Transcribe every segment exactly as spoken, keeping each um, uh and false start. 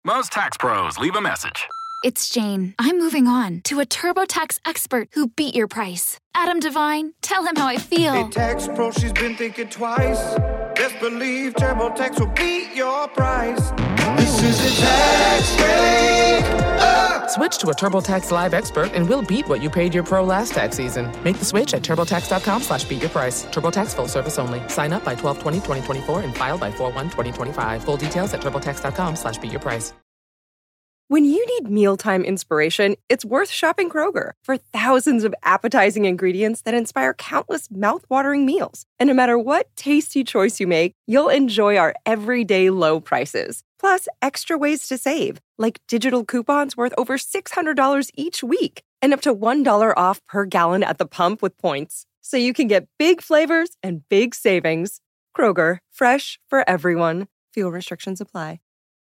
Most tax pros leave a message. It's Jane. I'm moving on to a TurboTax expert who beat your price. Adam Devine, tell him how I feel. Hey, tax pro, she's been thinking twice. Best believe TurboTax will beat your price. This is a tax break. Uh! Switch to a TurboTax Live expert and we'll beat what you paid your pro last tax season. Make the switch at TurboTax.com slash beat your price. TurboTax full service only. Sign up by twelve twenty twenty twenty-four and file by four one twenty twenty-five. Full details at TurboTax.com slash beat your price. When you need mealtime inspiration, it's worth shopping Kroger for thousands of appetizing ingredients that inspire countless mouthwatering meals. And no matter what tasty choice you make, you'll enjoy our everyday low prices. Plus, extra ways to save, like digital coupons worth over six hundred dollars each week and up to one dollar off per gallon at the pump with points. So you can get big flavors and big savings. Kroger, fresh for everyone. Fuel restrictions apply.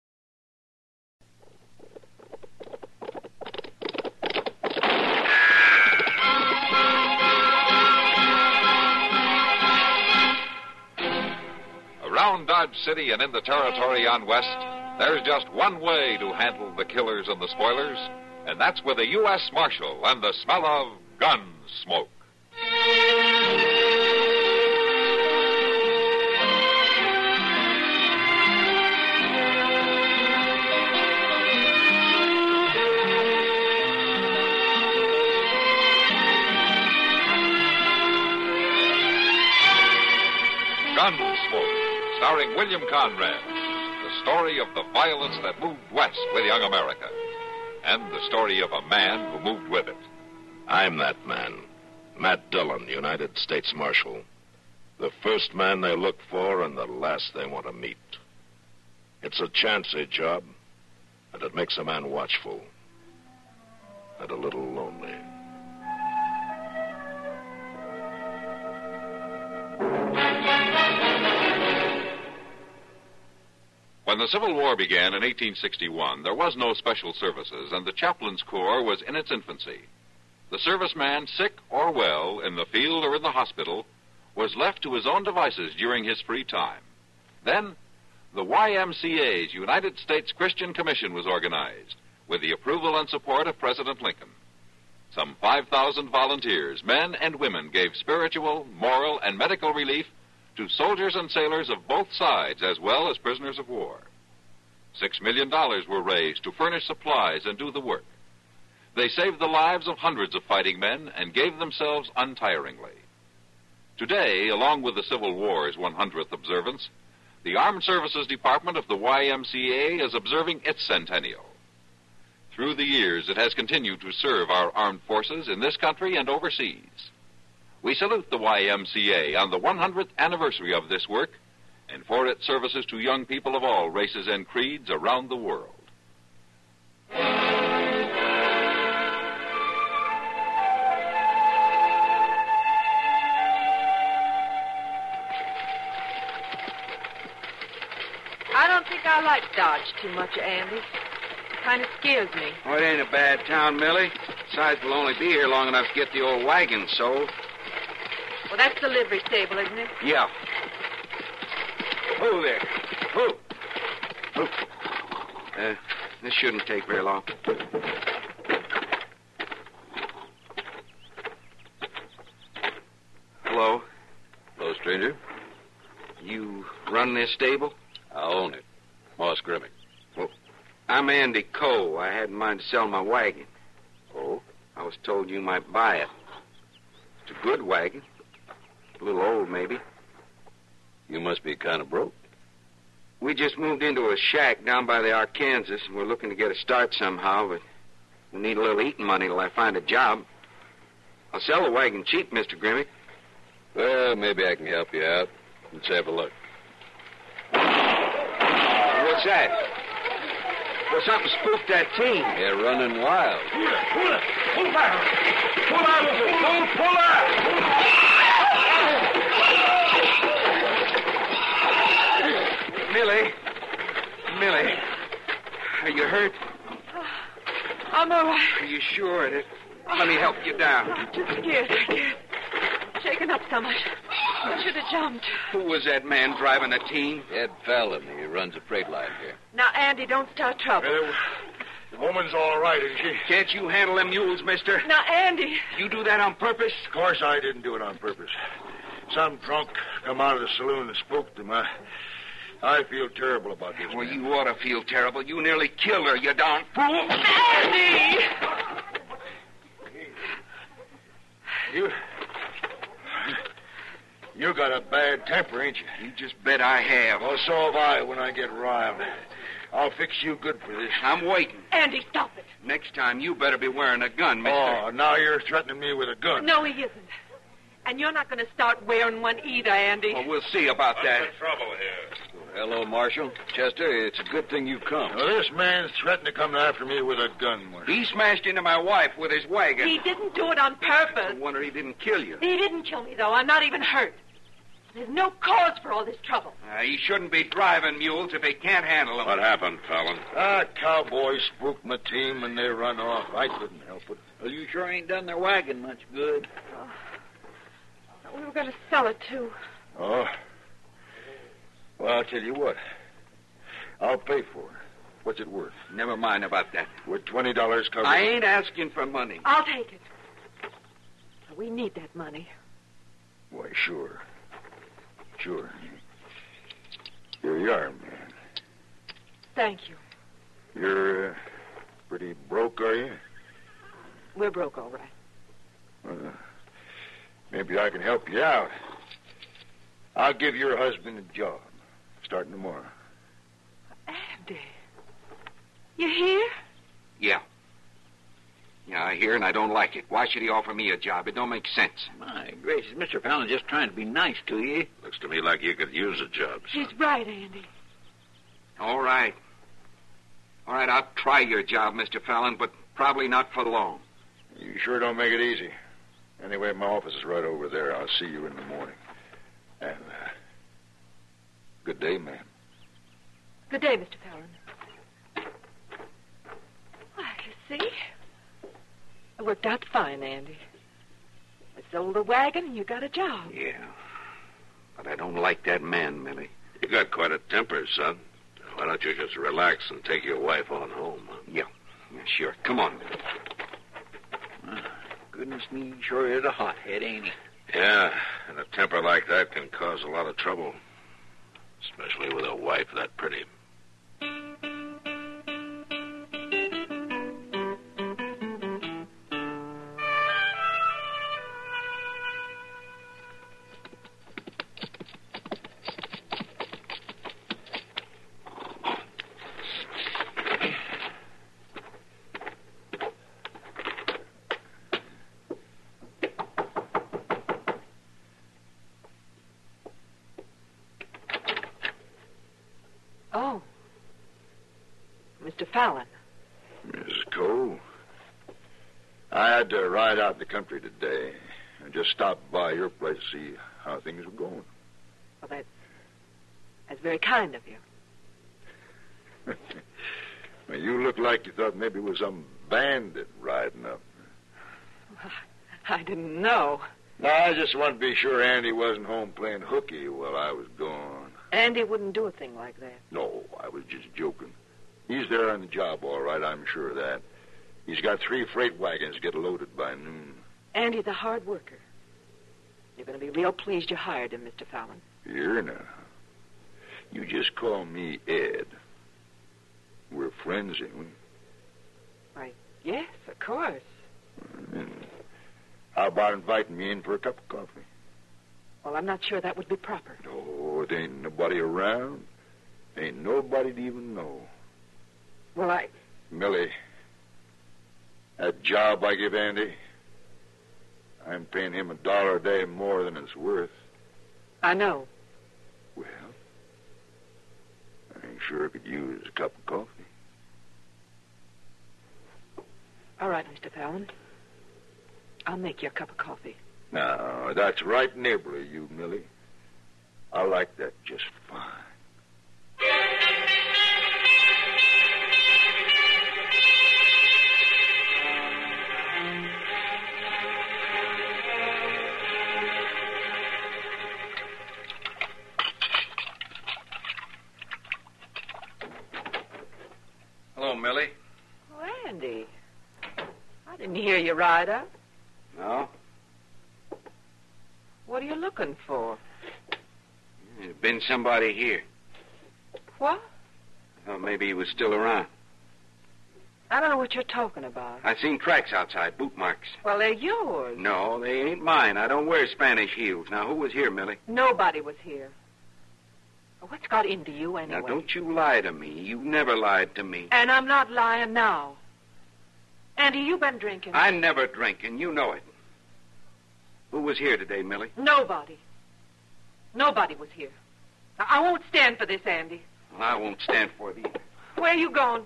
Around Dodge City and in the territory on West, there's just one way to handle the killers and the spoilers, and that's with a U S Marshal and the smell of gun smoke. Gunsmoke, starring William Conrad, the story of the violence that moved west with young America, and the story of a man who moved with it. I'm that man, Matt Dillon, United States Marshal. The first man they look for and the last they want to meet. It's a chancy job, and it makes a man watchful and a little lonely. When the Civil War began in eighteen sixty-one, there was no special services, and the chaplain's corps was in its infancy. The serviceman, sick or well, in the field or in the hospital, was left to his own devices during his free time. Then, the Y M C A's United States Christian Commission was organized, with the approval and support of President Lincoln. Some five thousand volunteers, men and women, gave spiritual, moral, and medical relief to soldiers and sailors of both sides, as well as prisoners of war. Six million dollars were raised to furnish supplies and do the work. They saved the lives of hundreds of fighting men and gave themselves untiringly. Today, along with the Civil War's one hundredth observance, the Armed Services Department of the Y M C A is observing its centennial. Through the years, it has continued to serve our armed forces in this country and overseas. We salute the Y M C A on the one hundredth anniversary of this work and for its services to young people of all races and creeds around the world. I don't think I like Dodge too much, Andy. It kind of scares me. Oh, it ain't a bad town, Millie. Besides, we'll only be here long enough to get the old wagon sold. Well, that's the livery stable, isn't it? Yeah. Oh, there. Oh. Oh. Uh, this shouldn't take very long. Hello. Hello, stranger. You run this stable? I own it. Moss Grimmick. Well, I'm Andy Coe. I had in mind to sell my wagon. Oh? I was told you might buy it. It's a good wagon. A little old, maybe. You must be kind of broke. We just moved into a shack down by the Arkansas, and we're looking to get a start somehow, but we need a little eating money till I find a job. I'll sell the wagon cheap, Mister Grimmick. Well, maybe I can help you out. Let's have a look. What's that? Well, something spooked that team. They're running wild. Here, pull it. Pull back. Pull out of it. Pull, pull out. Millie. Millie. Are you hurt? I'm all right. Are you sure? Let me help you down. I'm too scared, I guess. Shaken up so much. I should have jumped. Who was that man driving the team? Ed Fallon. He runs a freight line here. Now, Andy, don't start trouble. Uh, the woman's all right, isn't she? Can't you handle them mules, mister? Now, Andy. You do that on purpose? Of course I didn't do it on purpose. Some drunk come out of the saloon and spoke to me. I feel terrible about this. Well, man. you ought to feel terrible. You nearly killed her, you darn fool. Andy! You... You got a bad temper, ain't you? You just bet I have. Well, so have I when I get riled. I'll fix you good for this. I'm waiting. Andy, stop it. Next time, you better be wearing a gun, mister. Oh, now you're threatening me with a gun. No, he isn't. And you're not going to start wearing one either, Andy. Well, we'll see about that. What's the trouble here? Hello, Marshal. Chester, it's a good thing you've come. Now, this man's threatened to come after me with a gun, Marshal. He smashed into my wife with his wagon. He didn't do it on purpose. No wonder he didn't kill you. He didn't kill me, though. I'm not even hurt. There's no cause for all this trouble. Uh, he shouldn't be driving mules if he can't handle them. What happened, Fallon? Ah, cowboys spooked my team and they run off. I couldn't help it. Well, you sure ain't done their wagon much good. Oh. We were going to sell it, too. Oh? Well, I'll tell you what. I'll pay for it. What's it worth? Never mind about that. Would twenty dollars cover I it? ain't asking for money. I'll take it. We need that money. Why, sure. Sure. Here you are, man. Thank you. You're uh, pretty broke, are you? We're broke, all right. Well, maybe I can help you out. I'll give your husband a job, starting tomorrow. Andy. You here? Yeah. Yeah, I hear and I don't like it. Why should he offer me a job? It don't make sense. My gracious, Mister Fallon's just trying to be nice to you. Looks to me like you could use a job, son. He's right, Andy. All right. All right, I'll try your job, Mister Fallon, but probably not for long. You sure don't make it easy. Anyway, my office is right over there. I'll see you in the morning. And, uh, good day, ma'am. Good day, Mister Fallon. Why, you see? It worked out fine, Andy. I sold the wagon and you got a job. Yeah. But I don't like that man, Millie. You got quite a temper, son. Why don't you just relax and take your wife on home? Huh? Yeah. Yeah, sure. Come on, Millie. Oh, goodness me, he sure is a hothead, ain't he? Yeah, and a temper like that can cause a lot of trouble. Especially with a wife that pretty. Oh. Mister Fallon. Missus Cole, I had to ride out in the country today and just stop by your place to see how things were going. Well, that's, that's very kind of you. Well, you look like you thought maybe it was some bandit riding up. I didn't know. No, I just wanted to be sure Andy wasn't home playing hooky while I was gone. Andy wouldn't do a thing like that. No, I was just joking. He's there on the job, all right, I'm sure of that. He's got three freight wagons to get loaded by noon. Andy's a hard worker. You're going to be real pleased you hired him, Mister Fallon. Here now. You just call me Ed. We're friends, ain't we? Why, yes, of course. And how about inviting me in for a cup of coffee? Well, I'm not sure that would be proper. Oh, it ain't nobody around. Ain't nobody to even know. Well, I... Millie, that job I give Andy, I'm paying him a dollar a day more than it's worth. I know. Well, I ain't sure I could use a cup of coffee. All right, Mister Fallon. I'll make you a cup of coffee. Now, that's right neighborly, you, Millie. I like that just fine. Millie? Oh, Andy. I didn't hear you ride up. No. What are you looking for? There's been somebody here. What? Oh, maybe he was still around. I don't know what you're talking about. I seen tracks outside, boot marks. Well, they're yours. No, they ain't mine. I don't wear Spanish heels. Now, who was here, Millie? Nobody was here. What's got into you anyway? Now, don't you lie to me. You never lied to me. And I'm not lying now. Andy, you been drinking. I never drink, and you know it. Who was here today, Millie? Nobody. Nobody was here. Now, I won't stand for this, Andy. Well, I won't stand for it either. Where are you going?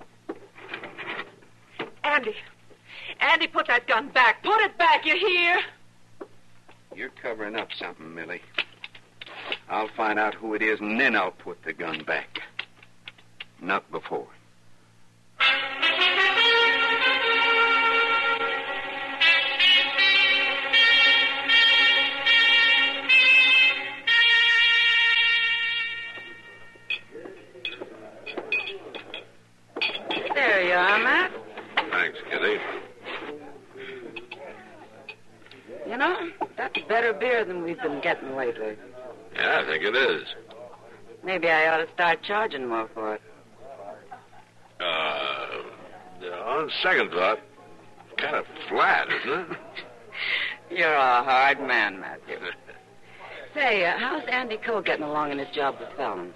Andy. Andy, put that gun back. Put it back, you hear? You're covering up something, Millie. I'll find out who it is, and then I'll put the gun back. Not before. There you are, Matt. Thanks, Kitty. You know, that's better beer than we've been getting lately. Yeah, I think it is. Maybe I ought to start charging more for it. Uh, on second thought, kind of flat, isn't it? You're a hard man, Matthew. Say, uh, how's Andy Cole getting along in his job with Fallon?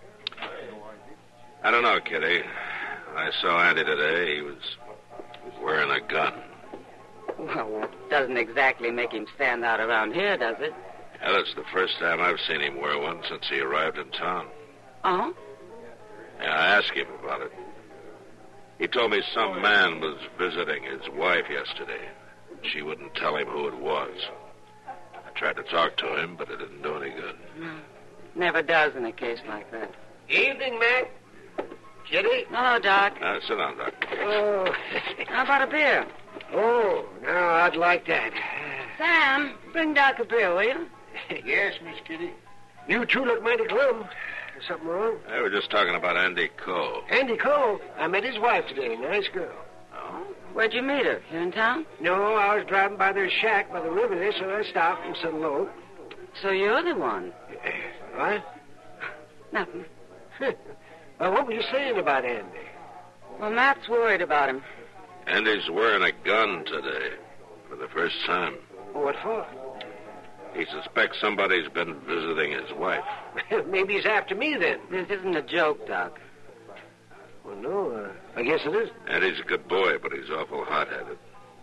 I don't know, Kitty. I saw Andy today. He was wearing a gun. Well, that doesn't exactly make him stand out around here, does it? Yeah, that's the first time I've seen him wear one since he arrived in town. Oh? Yeah, I asked him about it. He told me some man was visiting his wife yesterday. She wouldn't tell him who it was. I tried to talk to him, but it didn't do any good. No. Never does in a case like that. Evening, Mac. Kitty? Hello, Doc. Uh, sit down, Doc. Oh. How about a beer? Oh, now I'd like that. Sam, bring Doc a beer, will you? Yes, Miss Kitty. You two look mighty glum. Is something wrong? Hey, we're just talking about Andy Cole. Andy Cole? I met his wife today. Nice girl. Oh? Where'd you meet her? Here in town? No, I was driving by their shack by the river there, so I stopped and said hello. So you're the one? What? Nothing. Well, what were you saying about Andy? Well, Matt's worried about him. Andy's wearing a gun today for the first time. What for? He suspects somebody's been visiting his wife. Maybe he's after me, then. This isn't a joke, Doc. Well, no, uh, I guess it is. Andy's a good boy, but he's awful hot-headed.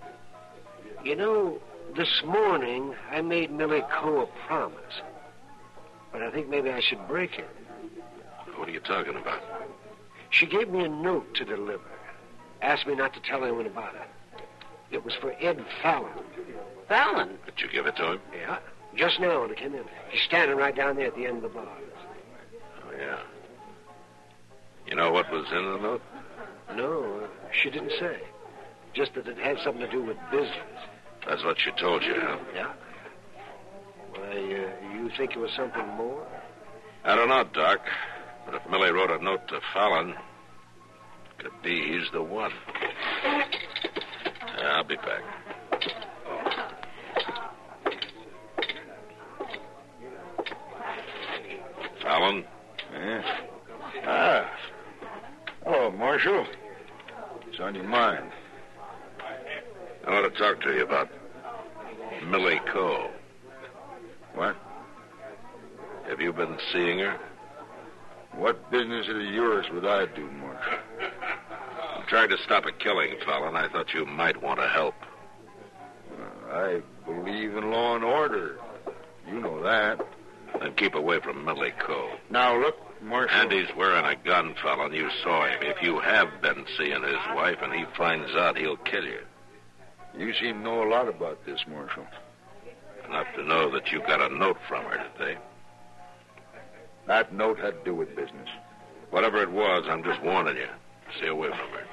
You know, this morning I made Millie Coe a promise. But I think maybe I should break it. What are you talking about? She gave me a note to deliver. Asked me not to tell anyone about it. It was for Ed Fallon. Fallon? Did you give it to him? Yeah, just now when I came in. He's standing right down there at the end of the bar. Oh, yeah. You know what was in the note? No, uh, she didn't say. Just that it had something to do with business. That's what she told you, huh? Yeah. Why, uh, you think it was something more? I don't know, Doc. But if Millie wrote a note to Fallon, it could be he's the one. Yeah, I'll be back. Fallon? Yeah. Ah. Hello, Marshal. What's on your mind? I want to talk to you about Millie Coe. What? Have you been seeing her? What business is yours would I do, Marshal? I'm trying to stop a killing, Fallon. I thought you might want to help. Uh, I believe in law and order. You know that. Then keep away from Millie Coe. Now, look, Marshal. Andy's wearing a gun, Fallon. You saw him. If you have been seeing his wife and he finds out, he'll kill you. You seem to know a lot about this, Marshal. Enough to know that you got a note from her today. That note had to do with business. Whatever it was, I'm just warning you. Stay away from her.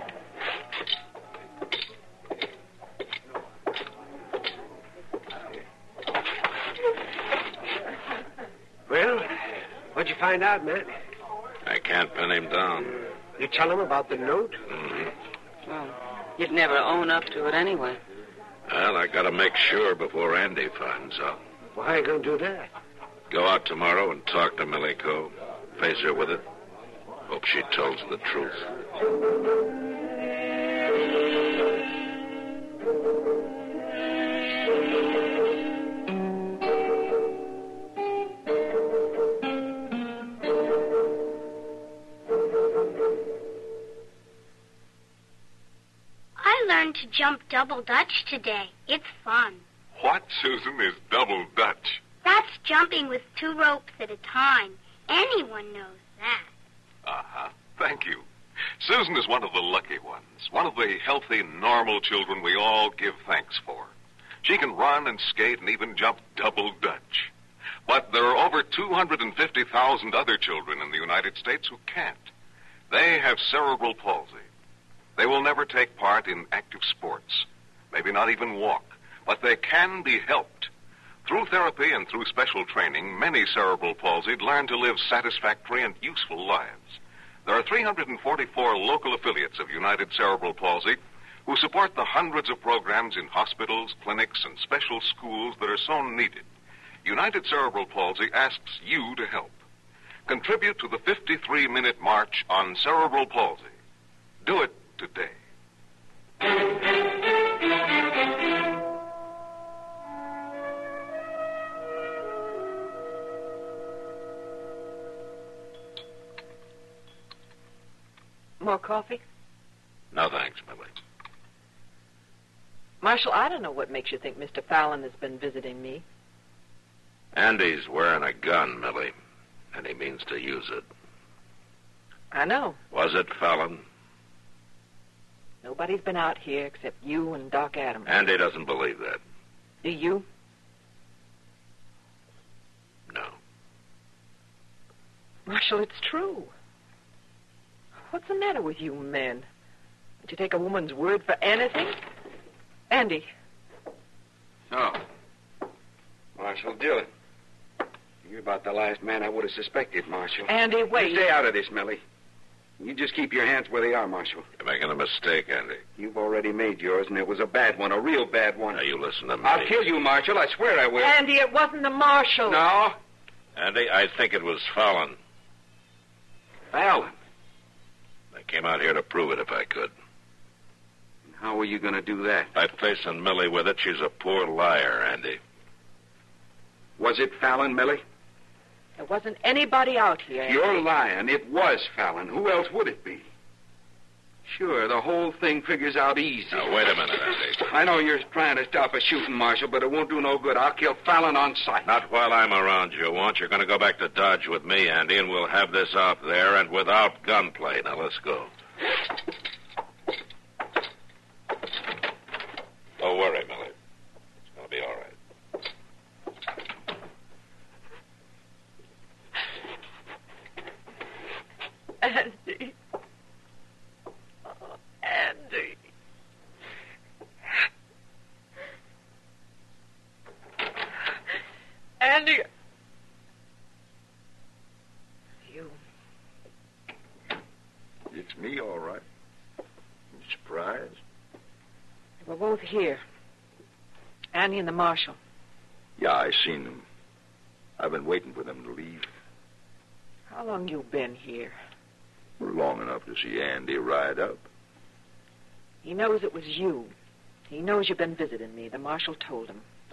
Well, what'd you find out, Matt? I can't pin him down. You tell him about the note? Mm-hmm. You'd never own up to it anyway. Well, I gotta make sure before Andy finds out. Why are you going to do that? Go out tomorrow and talk to Millie Coe. Face her with it. Hope she tells the truth. I learned to jump double Dutch today. It's fun. What, Susan, is double Dutch? That's jumping with two ropes at a time. Anyone knows that. Uh-huh. Thank you. Susan is one of the lucky ones, one of the healthy, normal children we all give thanks for. She can run and skate and even jump double Dutch. But there are over two hundred fifty thousand other children in the United States who can't. They have cerebral palsy. They will never take part in active sports, maybe not even walk, but they can be helped. Through therapy and through special training, many cerebral palsied learn to live satisfactory and useful lives. There are three hundred forty-four local affiliates of United Cerebral Palsy who support the hundreds of programs in hospitals, clinics, and special schools that are so needed. United Cerebral Palsy asks you to help. Contribute to the fifty-three minute March on Cerebral Palsy. Do it today. More coffee? No, thanks, Millie. Marshal, I don't know what makes you think Mister Fallon has been visiting me. Andy's wearing a gun, Millie, and he means to use it. I know. Was it Fallon? Nobody's been out here except you and Doc Adams. Andy doesn't believe that. Do you? No. Marshal, it's true. What's the matter with you men? Don't you take a woman's word for anything? Andy. So, Marshal Dillon. You're about the last man I would have suspected, Marshal. Andy, wait. You stay out of this, Millie. You just keep your hands where they are, Marshal. You're making a mistake, Andy. You've already made yours, and it was a bad one, a real bad one. Now, you listen to me. I'll kill you, Marshal. I swear I will. Andy, it wasn't the Marshal. No? Andy, I think it was Fallon. Fallon? I came out here to prove it if I could. How are you going to do that? By facing Millie with it. She's a poor liar, Andy. Was it Fallon, Millie? There wasn't anybody out here. Andy. You're lying. It was Fallon. Who else would it be? Sure, the whole thing figures out easy. Now, wait a minute, Andy. I know you're trying to stop a shooting, Marshal, but it won't do no good. I'll kill Fallon on sight. Not while I'm around, you won't. You're going to go back to Dodge with me, Andy, and we'll have this out there and without gunplay. Now, let's go. Don't worry, Millie. It's going to be all right. Andy. Oh, Andy. Andy. You. It's me, all right. You surprised? We're both here. Andy and the Marshal. Yeah, I seen them. I've been waiting for them to leave. How long you been here? Long enough to see Andy ride up. He knows it was you. He knows you've been visiting me. The Marshal told him. The,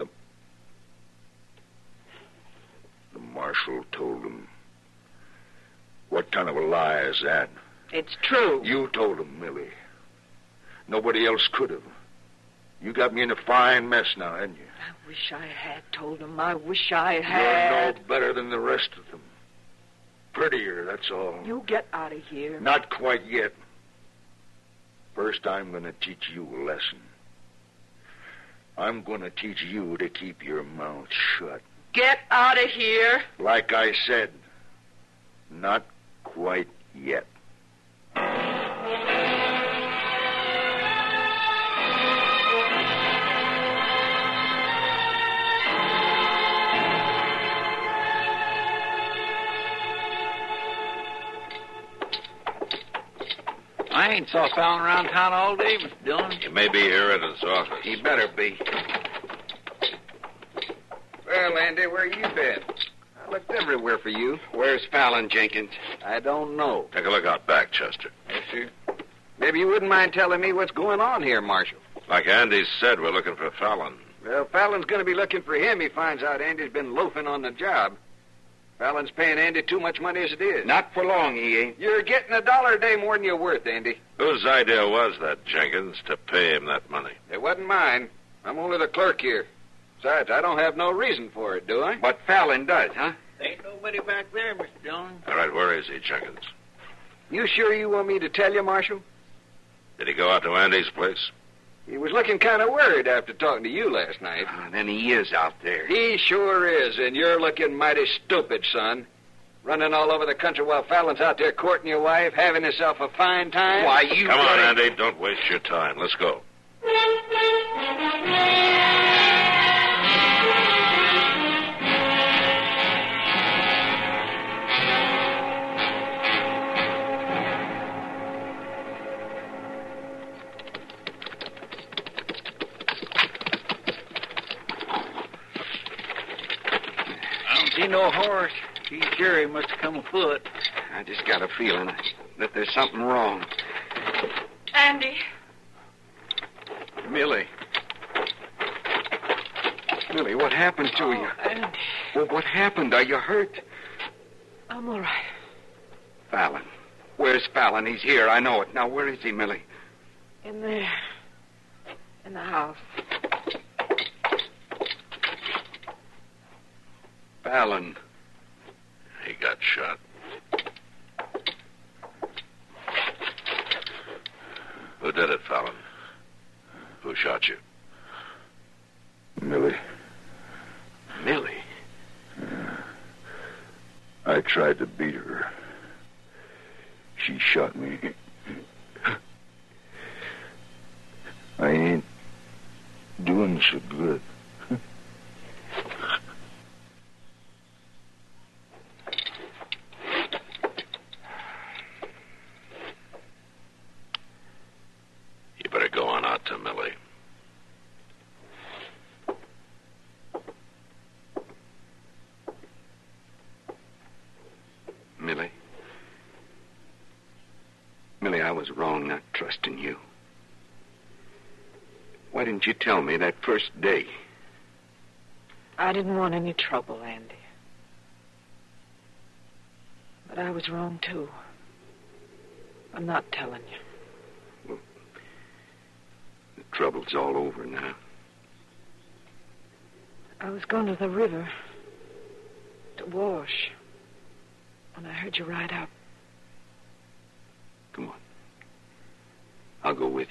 the Marshal told him. What kind of a lie is that? It's true. You told him, Millie. Nobody else could have. You got me in a fine mess now, hadn't you? I wish I had told him. I wish I had. You're no better than the rest of them. Prettier, that's all. You get out of here. Not quite yet. First, I'm going to teach you a lesson. I'm going to teach you to keep your mouth shut. Get out of here. Like I said, not quite yet. I ain't saw Fallon around town all day, Mister Dillon. He may be here at his office. He better be. Well, Andy, where you been? I looked everywhere for you. Where's Fallon, Jenkins? I don't know. Take a look out back, Chester. Yes, sir. Maybe you wouldn't mind telling me what's going on here, Marshal. Like Andy said, we're looking for Fallon. Well, Fallon's going to be looking for him. He finds out Andy's been loafing on the job. Fallon's paying Andy too much money as it is. Not for long, he ain't. You're getting a dollar a day more than you're worth, Andy. Whose idea was that, Jenkins, to pay him that money? It wasn't mine. I'm only the clerk here. Besides, I don't have no reason for it, do I? But Fallon does, huh? Ain't nobody back there, Mister Dillon. All right, where is he, Jenkins? You sure you want me to tell you, Marshal? Did he go out to Andy's place? He was looking kind of worried after talking to you last night. Ah, then he is out there. He sure is, and you're looking mighty stupid, son. Running all over the country while Fallon's out there courting your wife, having himself a fine time. Why, you... Come on, Andy. Don't waste your time. Let's go. See no horse. He's sure he must have come afoot. I just got a feeling that there's something wrong. Andy. Millie. Millie, what happened to oh, you? Andy. Well, what happened? Are you hurt? I'm all right. Fallon. Where's Fallon? He's here. I know it. Now, where is he, Millie? In there. In the house. Fallon. He got shot. Who did it, Fallon? Who shot you? Millie. Millie? Yeah. I tried to beat her. She shot me. I ain't doing so good. You better go on out to Millie. Millie? Millie, I was wrong not trusting you. Why didn't you tell me that first day? I didn't want any trouble, Andy. But I was wrong, too. I'm not telling you. Well, the trouble's all over now. I was going to the river to wash when I heard you ride up. Come on. I'll go with you.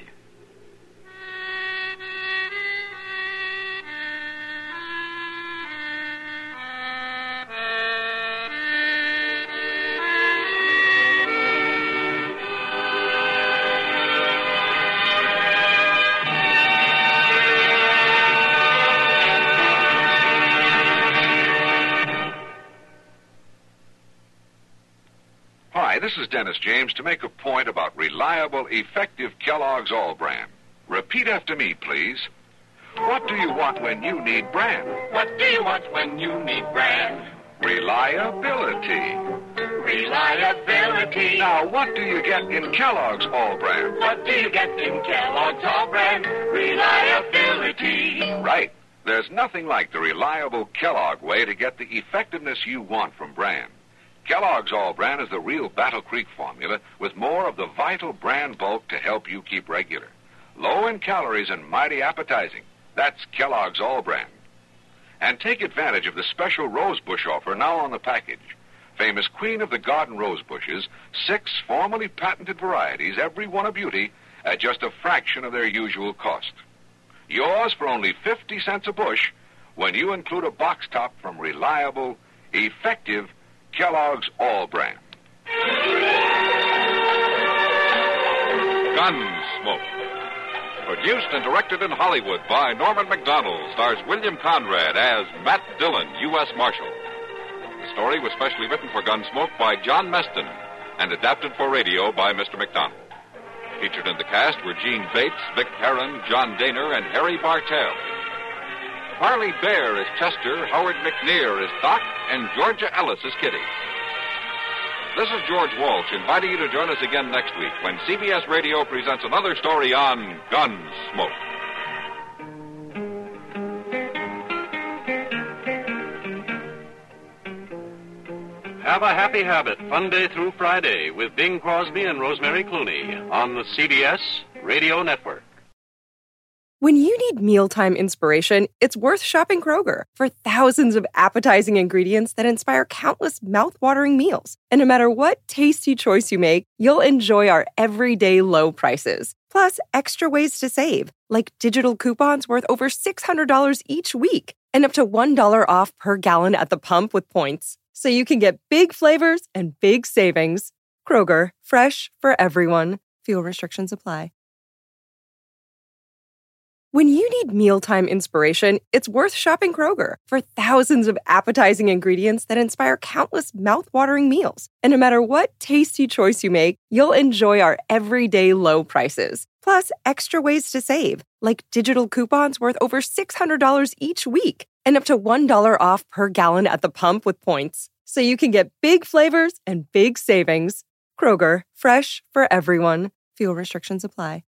Hi, this is Dennis James to make a point about reliable, effective Kellogg's All Brand. Repeat after me, please. What do you want when you need brand? What do you want when you need brand? Reliability. Reliability. Now, what do you get in Kellogg's All Brand? What do you get in Kellogg's All Brand? Reliability. Right. There's nothing like the reliable Kellogg way to get the effectiveness you want from brand. Kellogg's All Brand is the real Battle Creek formula with more of the vital brand bulk to help you keep regular. Low in calories and mighty appetizing. That's Kellogg's All Brand. And take advantage of the special rosebush offer now on the package. Famous Queen of the Garden rose bushes, six formally patented varieties, every one a beauty, at just a fraction of their usual cost. Yours for only fifty cents a bush when you include a box top from reliable, effective Kellogg's All Brand. Gunsmoke. Produced and directed in Hollywood by Norman Macdonald, stars William Conrad as Matt Dillon, U S Marshal. The story was specially written for Gunsmoke by John Meston and adapted for radio by Mister Macdonald. Featured in the cast were Gene Bates, Vic Perrin, John Daner, and Harry Bartell. Parley Bear is Chester, Howard McNear is Doc, and Georgia Ellis is Kitty. This is George Walsh inviting you to join us again next week when C B S Radio presents another story on Gunsmoke. Have a Happy Habit, Monday through Friday, with Bing Crosby and Rosemary Clooney on the C B S Radio Network. When you need mealtime inspiration, it's worth shopping Kroger for thousands of appetizing ingredients that inspire countless mouth-watering meals. And no matter what tasty choice you make, you'll enjoy our everyday low prices. Plus, extra ways to save, like digital coupons worth over six hundred dollars each week and up to one dollar off per gallon at the pump with points. So you can get big flavors and big savings. Kroger, fresh for everyone. Fuel restrictions apply. When you need mealtime inspiration, it's worth shopping Kroger for thousands of appetizing ingredients that inspire countless mouth-watering meals. And no matter what tasty choice you make, you'll enjoy our everyday low prices. Plus, extra ways to save, like digital coupons worth over six hundred dollars each week and up to one dollar off per gallon at the pump with points. So you can get big flavors and big savings. Kroger, fresh for everyone. Fuel restrictions apply.